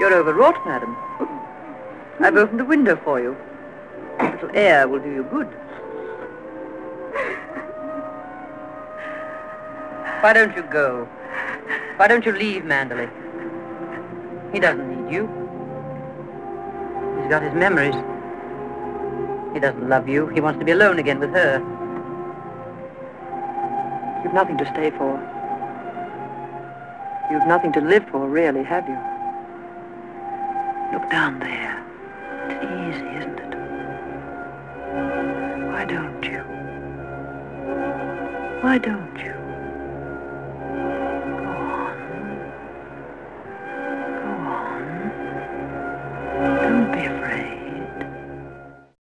You're overwrought, madam. I've opened the window for you. A little air will do you good. Why don't you go? Why don't you leave Manderley? He doesn't need you. He's got his memories. He doesn't love you. He wants to be alone again with her. You've nothing to stay for. You've nothing to live for, really, have you? Look down there. It's easy, isn't it? Why don't you? Why don't you?